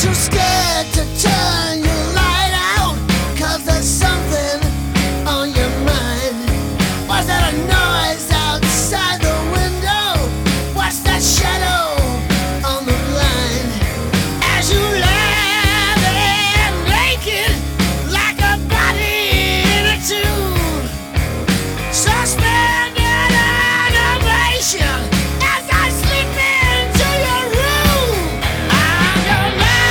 too scared to turn your light out, 'cause there's something on your mind. Was that a noise outside the window? What's that shadow on the blind? As you lie there naked like a body in a tube, suspended animation as I slip into your room. I'm your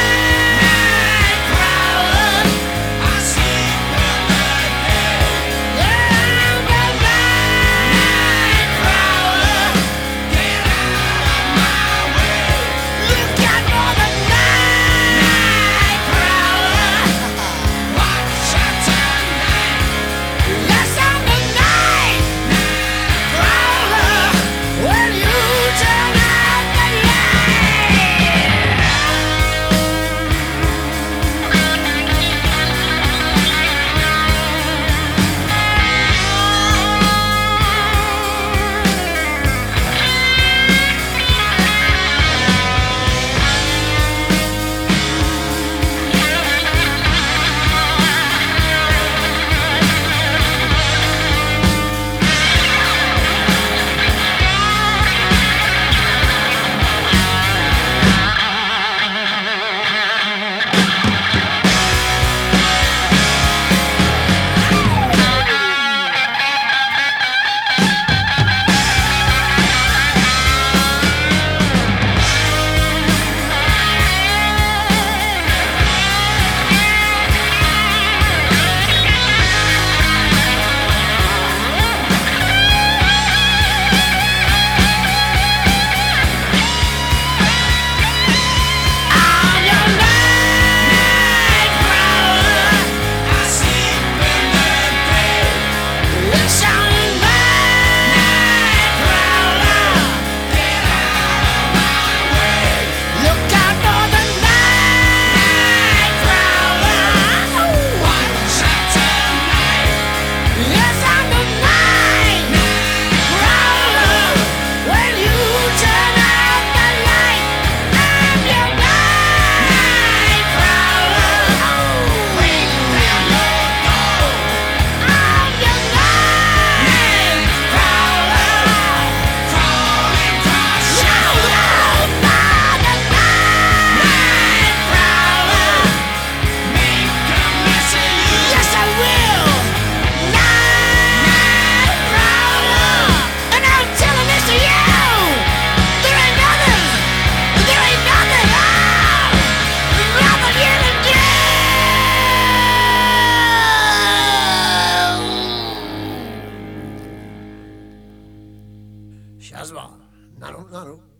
night prowler. I sleep in the day. Yeah, I'm your night prowler. Get out of my way. Look out for the night prowler. Watch out tonight. Yes, I'm the night prowler. When you turn out the Shazwa, Naru Naru.